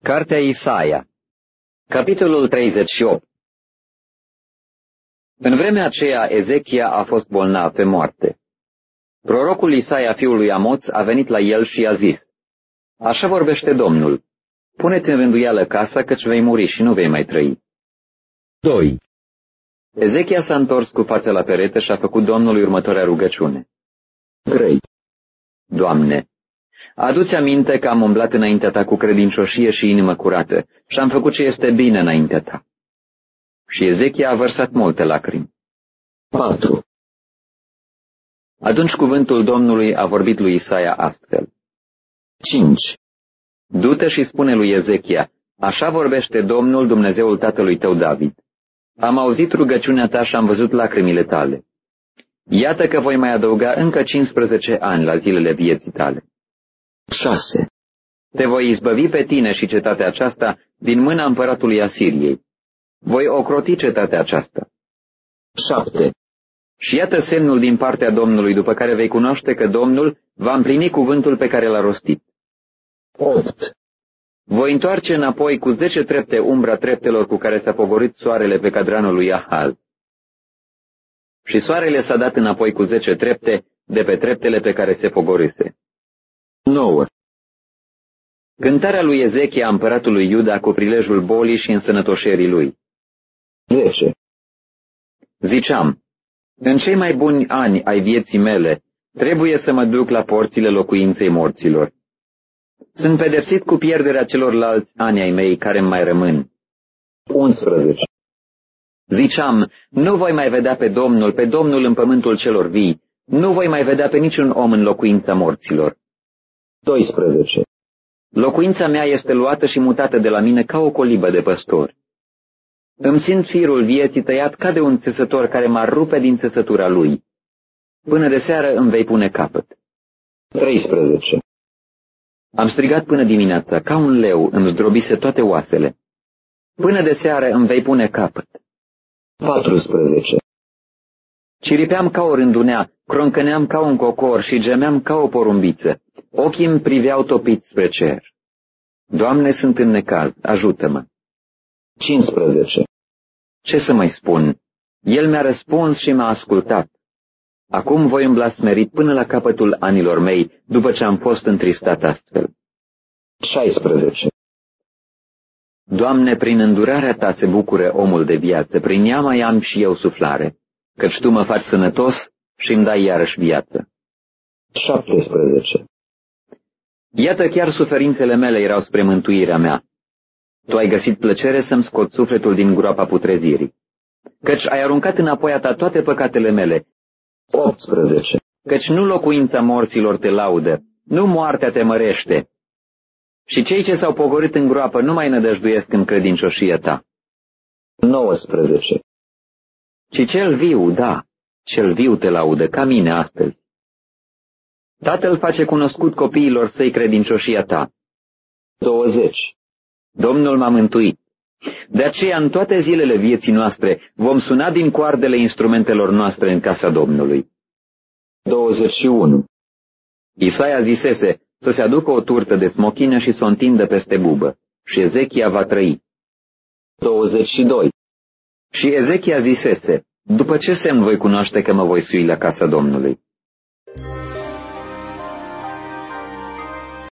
Cartea Isaia, capitolul 38. În vremea aceea, Ezechia a fost bolnav pe moarte. Prorocul Isaia, fiul lui Amoț, a venit la el și i-a zis: Așa vorbește Domnul, puneți în rânduială casa, căci vei muri și nu vei mai trăi. 2. Ezechia s-a întors cu fața la perete și a făcut Domnului următoarea rugăciune. 3. Doamne, adu-ți aminte că am umblat înaintea ta cu credincioșie și inimă curată și am făcut ce este bine înaintea ta. Și Ezechia a vărsat multe lacrimi. 4. Atunci cuvântul Domnului a vorbit lui Isaia astfel. 5. Du-te și spune lui Ezechia: Așa vorbește Domnul, Dumnezeul tatălui tău David. Am auzit rugăciunea ta și am văzut lacrimile tale. Iată că voi mai adăuga încă 15 ani la zilele vieții tale. 6. Te voi izbăvi pe tine și cetatea aceasta din mâna împăratului Asiriei. Voi ocroti cetatea aceasta. 7. Și iată semnul din partea Domnului, după care vei cunoaște că Domnul va împlini cuvântul pe care l-a rostit. 8. Voi întoarce înapoi cu 10 trepte umbra treptelor cu care s-a pogorât soarele pe cadranul lui Ahaz. Și soarele s-a dat înapoi cu 10 trepte de pe treptele pe care se pogorâse. 9. Cântarea lui Ezechia, împăratului Iuda, cu prilejul bolii și însănătoșerii lui. 10. Ziceam: În cei mai buni ani ai vieții mele, trebuie să mă duc la porțile locuinței morților. Sunt pedepsit cu pierderea celorlalți ani ai mei care îmi mai rămân. 11. Ziceam: Nu voi mai vedea pe Domnul în pământul celor vii, nu voi mai vedea pe niciun om în locuința morților. 12. Locuința mea este luată și mutată de la mine ca o colibă de păstori. Îmi simt firul vieții tăiat ca de un țesător care m-ar rupe din țesătura lui. Până de seară îmi vei pune capăt. 13. Am strigat până dimineața, ca un leu îmi zdrobise toate oasele. Până de seară îmi vei pune capăt. 14. Ciripeam ca o rândunea, croncăneam ca un cocor și gemeam ca o porumbiță. Ochii îmi priveau topiți spre cer. Doamne, sunt în necaz, ajută-mă. 15. Ce să mai spun? El mi-a răspuns și m-a ascultat. Acum voi umbla smerit până la capătul anilor mei, după ce am fost întristat astfel. 16. Doamne, prin îndurarea ta se bucură omul de viață, prin ea mai am și eu suflare, căci tu mă faci sănătos și îmi dai iarăși viață. 17. Iată, chiar suferințele mele erau spre mântuirea mea. Tu ai găsit plăcere să-mi scoți sufletul din groapa putrezirii, căci ai aruncat înapoi a ta toate păcatele mele. 18. Căci nu locuința morților te laudă, nu moartea te mărește. Și cei ce s-au pogorât în groapă nu mai nădăjduiesc în credincioșia ta. 19. Ci cel viu, da, cel viu te laudă, ca mine astăzi. Tatăl face cunoscut copiilor săi credincioșia ta. 20. Domnul m-a mântuit. De aceea, în toate zilele vieții noastre, vom suna din coardele instrumentelor noastre în casa Domnului. 21. Isaia zisese să se aducă o turtă de smochină și să o întindă peste bubă, și Ezechia va trăi. 22. Și Ezechia zisese: După ce semn voi cunoaște că mă voi sui la casa Domnului?